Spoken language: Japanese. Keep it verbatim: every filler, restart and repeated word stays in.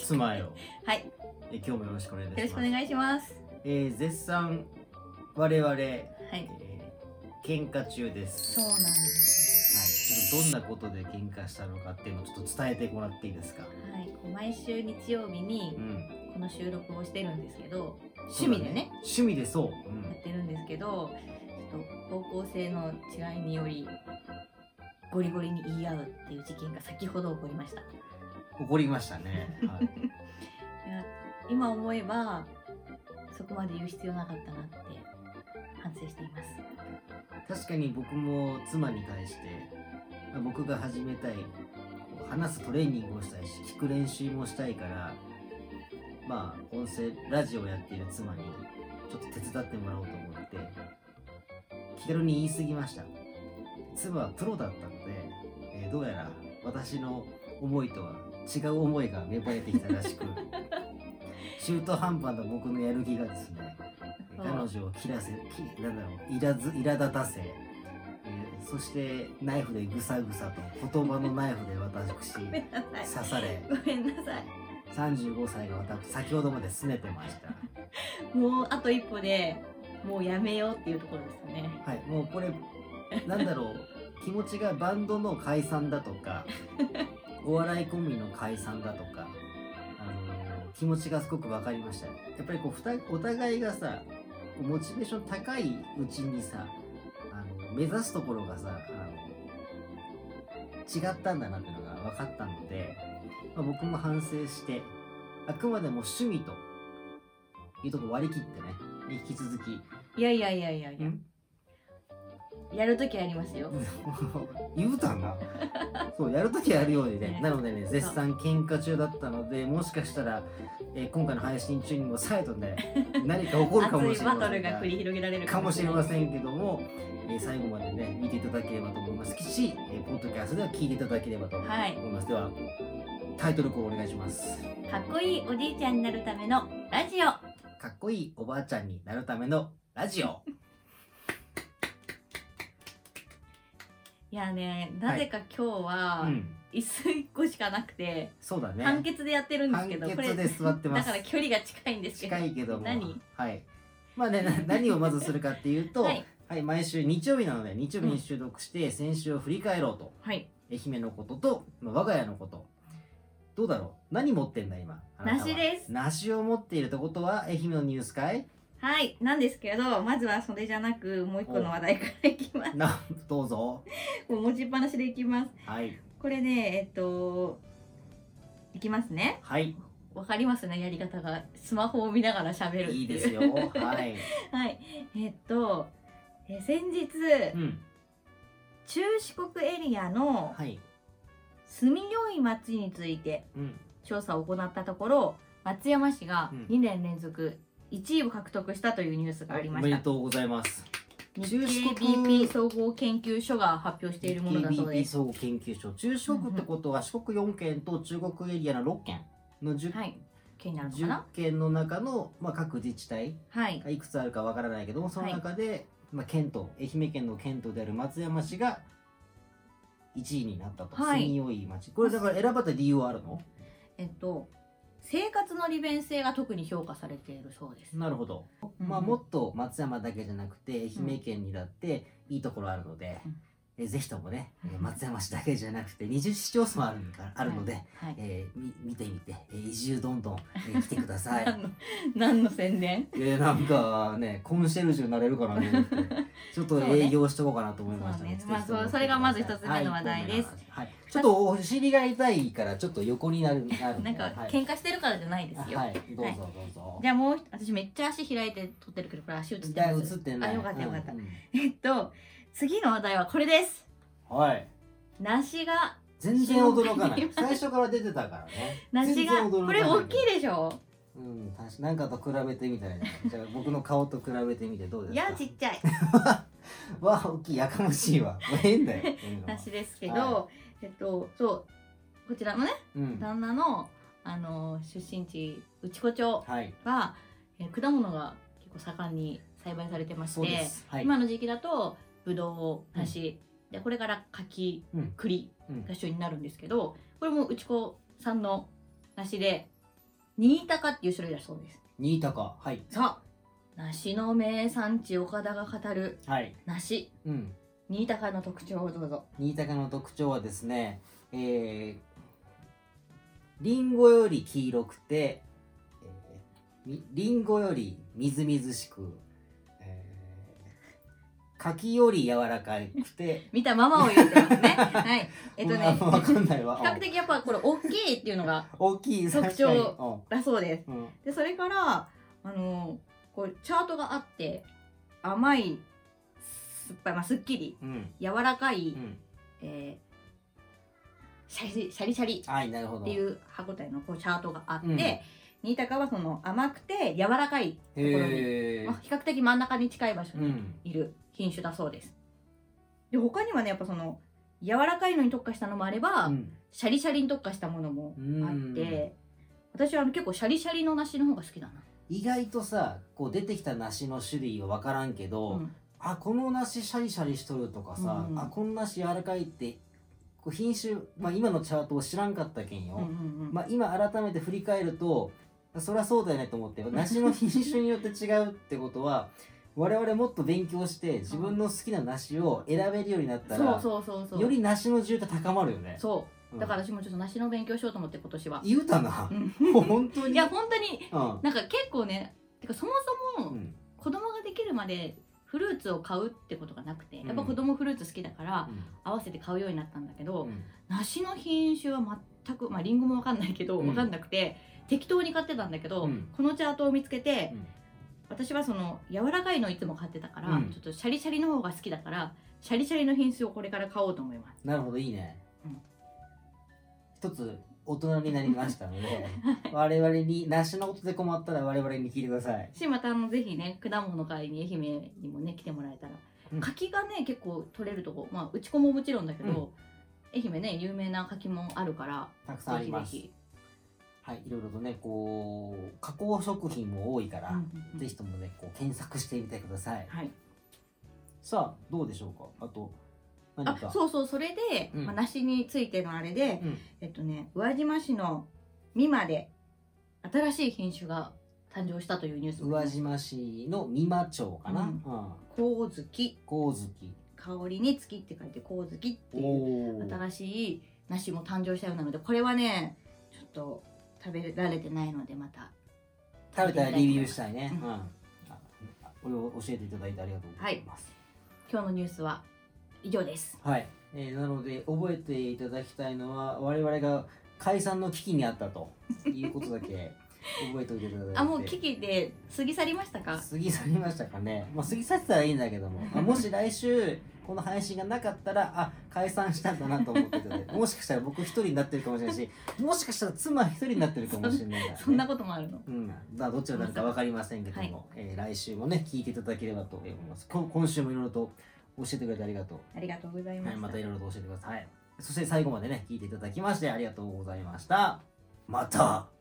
妻よ。 はい。 え今日もよろしくお願いいたします。 よろしくお願いします。 えー、絶賛我々、はい、 はい、 えー、喧嘩中です。 そうなんです。 はい。ちょっとどんなことで喧嘩したのかっていうのをちょっと伝えてもらっていいですか。 はい。毎週日曜日にこの収録をしてるんですけど、趣味でね。 ね趣味でそう、 うん、やってるんですけど、ちょっと方向性の違いによりゴリゴリに言い合うっていう事件が先ほど起こりました。 起こりましたね。はい、いや今思えばそこまで言う必要なかったなって反省しています。 確かに僕も妻に対して僕が始めたい話すトレーニングをしたいし聞く練習もしたいからまあ音声ラジオをやっている妻にちょっと手伝ってもらおうと思って気軽に言い過ぎました。妻はプロだったので、えー、どうやら私の思いとは違う思いが芽生えてきたらしく中途半端な僕のやる気がですね彼女を切らせきなんだろういらず苛立たせ、えー、そしてナイフでぐさぐさと言葉のナイフで私刺されごめんなさいさんじゅうごさいが私先ほどまで拗ねてました。 もうあと一歩でもうやめようっていうところですよね。 はい、もうこれなんだろう気持ちがバンドの解散だとかお笑いコンビの解散だとか、あのー、気持ちがすごく分かりました。やっぱりこうふたお互いがさモチベーション高いうちにさあの目指すところがさあの違ったんだなっていうのが分かったので、まあ、僕も反省してあくまでも趣味というところ割り切ってね引き続きいやいやいやいやいややるときありますよ言うたなそうやるときやるようにねなのでね絶賛喧嘩中だったのでもしかしたら、えー、今回の配信中にも再度ね何か起こるかもしれませんが熱いバトルが繰り広げられるかもしれませんけども、えー、最後までね見ていただければと思いますし、えー、ポッドキャストでは聞いていただければと思います、はい、ではタイトルコールお願いします。 かっこいいおじいちゃんになるためのラジオ。 かっこいいおばあちゃんになるためのラジオいやね、なぜか今日は椅子いっこしかなくて、 そうだね。 判決でやってるんですけど、 判決で座ってます。 だから距離が近いんですけど。 近いけども。 何？ はい。まあね、何をまずするかっていうと、はい、はい、毎週日曜日なので日曜日に収録して先週を振り返ろうと。はい。愛媛のことと、まあ、我が家のこと。どうだろう？何持ってんだ今？ 梨です。 梨を持っているってことは愛媛のニュースかい？ はい、なんですけど、まずはそれじゃなく、もう一個の話題からいきます。 な、どうぞ。 もう持ちっぱなしでいきます。 はい。 これね、えっと、いきますね。 はい。 わかりますね、やり方が。スマホを見ながら喋るっていう。 いいですよ。はい。 はい。えっと、え先日、うん、中四国エリアの住みよい町について調査を行ったところ、松山市がにねん連続、いちいを獲得したというニュースがありました。 おめでとうございます。 日経 ビーピー 総合研究所が発表しているものだそうです。 ビーピー 総合研究所、中四国ってことは四国よんけんと中国エリアのろっけんの 10,、はい、県になるのかな、じゅっけんの中の、まあ、各自治体がいくつあるかわからないけども、その中で、はい、まあ、県都愛媛県の県都である松山市がいちいになったと。住みよい町、これだから選ばれた理由はあるの？ えっと生活の利便性が特に評価されているそうです。 なるほど。うん、まあもっと松山だけじゃなくて愛媛県にだっていいところあるので、うん、えぜひともね、うん、松山市だけじゃなくてにじゅう市町村あるあるので、はいはい、えー、み見てみて、えー、移住どんどん、えー、来てください。 何, の何の宣伝？ いやなんかねコンシェルジュになれるかなと思ってちょっと営業しとこうかなと思いましたね。 そうね、まあ、そ, それがまず一つ目の話題です。 はい、ちょっとお尻が痛いからちょっと横になるなるなんか喧嘩してるからじゃないですよ。 はい、どうぞどうぞ。 はい、じゃあもう私めっちゃ足開いて撮ってるけどこれ足映ってます。 映ってない。 あ、よかったよかった。うんうん、えっと次の話題はこれです。 はい。 梨が全然驚かない。最初から出てたからね。 梨がこれ大きいでしょ。 うん、確かなんかと比べてみたいな。じゃあ僕の顔と比べてみてどうですか。 いやちっちゃい。 わあ大きいやかましいわ。変だよ。 梨ですけど、はい、えっとそうこちらのね、うん、旦那のあの出身地内子町は、はい、え果物が結構盛んに栽培されてまして、はい、今の時期だとぶどう、梨、うん、でこれから柿、うん、栗が旬になるんですけど、これも内子さんの梨で新高っていう種類だそうです。 新高、はい。 さあ、梨の名産地岡田が語る、はい、梨、うん、新高の特徴をどうぞ。 新高の特徴はですね、えー、リンゴより黄色くて、えー、リンゴよりみずみずしく、えー、柿より柔らかくて見たままを言ってますね。はい。えっとね、 わかんないわ。 比較的やっぱこれ大きいっていうのが大きい特徴だそうです。うん、でそれからあのこうチャートがあって甘い、酸っぱい、まあ、すっきり、うん、柔らかい、うん、えーシャリシャリシャリっていう歯ごたえのこうチャートがあって、うん、新高はその甘くて柔らかいところに、まあ、比較的真ん中に近い場所にいる品種だそうです。で他にはねやっぱその柔らかいのに特化したのもあれば、うん、シャリシャリに特化したものもあって、私は結構シャリシャリの梨の方が好きだな。 意外とさこう出てきた梨の種類は分からんけど、うん、あこの梨シャリシャリしとるとかさ、うん、あこの梨柔らかいって品種、まあ、今のチャートを知らんかったけんよ、うんうんうん、まあ、今改めて振り返るとそりゃそうだよねと思って梨の品種によって違うってことは我々もっと勉強して自分の好きな梨を選べるようになったらより梨の需要って高まるよね。 そう、うん、だから私もちょっと梨の勉強しようと思って今年は言うたな本当にいや本当に、うん、なんか結構ねてかそもそも子供ができるまでフルーツを買うってことがなくて、やっぱ子供フルーツ好きだから、うん、合わせて買うようになったんだけど、うん、梨の品種は全くまあリンゴも分かんないけど、うん、分かんなくて適当に買ってたんだけど、うん、このチャートを見つけて、うん、私はその柔らかいのいつも買ってたから、うん、ちょっとシャリシャリの方が好きだからシャリシャリの品種をこれから買おうと思います。 なるほどいいね、うん、一つ大人になりましたので我々に梨のことで困ったら我々に聞いてくださいし、またあのぜひね果物会に愛媛にもね来てもらえたら、うん、柿がね結構取れるとこ、まあうち子ももちろんだけど、うん、愛媛ね有名な柿もあるからたくさんあります。ぜひぜひはい、いろいろとねこう加工食品も多いから、うんうんうん、ぜひともねこう検索してみてください。はい、さあどうでしょうか。あとあそうそうそれで、うんまあ、梨についてのあれで、うん、えっとね宇和島市の美馬で新しい品種が誕生したというニュース。 宇和島市の美馬町かな。うんうん、 光月光月香りに月って書いて光月っていう新しい梨も誕生したようなので、これはねちょっと食べられてないのでまた食べたらレビューしたいね。うん、うん、これを教えていただいてありがとうございます。 はい、今日のニュースは以上です。 はい、えー、なので覚えていただきたいのは我々が解散の危機にあったということだけ覚えておいていただいて。 あもう危機で過ぎ去りましたか。 過ぎ去りましたかね。まあ過ぎ去ってたらいいんだけども、まあ、もし来週この配信がなかったらあ解散したんだなと思ってて、ね、もしかしたら僕一人になってるかもしれないし、もしかしたら妻一人になってるかもしれないから、ね、 そんなこともあるの。 うん、まあどちらなのか分かりませんけども、はいえー、来週もね聞いていただければと思います。今週もいろいろと教えてくれてありがとう。 ありがとうございます。 はい、またいろいろと教えてください。そして最後までね聞いていただきましてありがとうございました。また。